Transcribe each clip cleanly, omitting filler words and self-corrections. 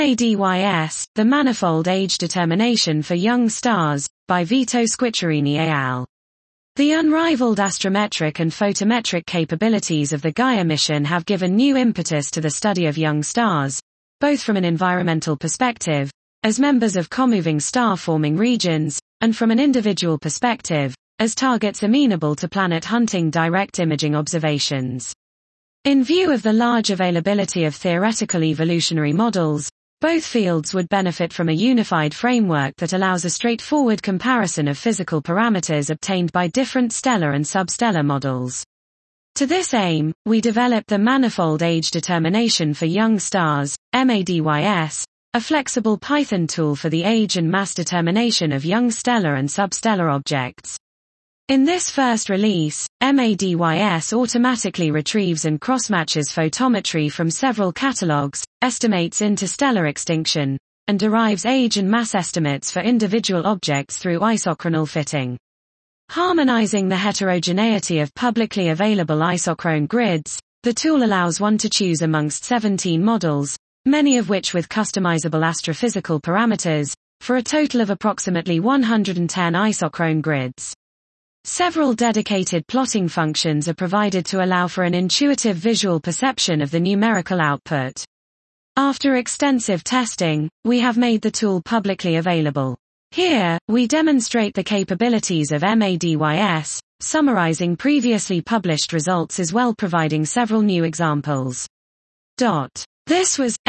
MADYS, The Manifold Age Determination for Young Stars, by Vito Squicciarini et al. The unrivaled astrometric and photometric capabilities of the Gaia mission have given new impetus to the study of young stars, both from an environmental perspective, as members of comoving star-forming regions, and from an individual perspective, as targets amenable to planet-hunting direct imaging observations. In view of the large availability of theoretical evolutionary models, both fields would benefit from a unified framework that allows a straightforward comparison of physical parameters obtained by different stellar and substellar models. To this aim, we developed the Manifold Age Determination for Young Stars, MADYS, a flexible Python tool for the age and mass determination of young stellar and substellar objects. In this first release, MADYS automatically retrieves and cross-matches photometry from several catalogs, estimates interstellar extinction, and derives age and mass estimates for individual objects through isochronal fitting. Harmonizing the heterogeneity of publicly available isochrone grids, the tool allows one to choose amongst 17 models, many of which with customizable astrophysical parameters, for a total of approximately 110 isochrone grids. Several dedicated plotting functions are provided to allow for an intuitive visual perception of the numerical output. After extensive testing, we have made the tool publicly available. Here, we demonstrate the capabilities of MADYS, summarizing previously published results as well providing several new examples. This was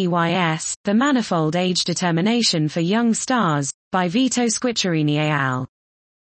MADYS, The Manifold Age Determination for Young Stars, by Vito Squicciarini et al.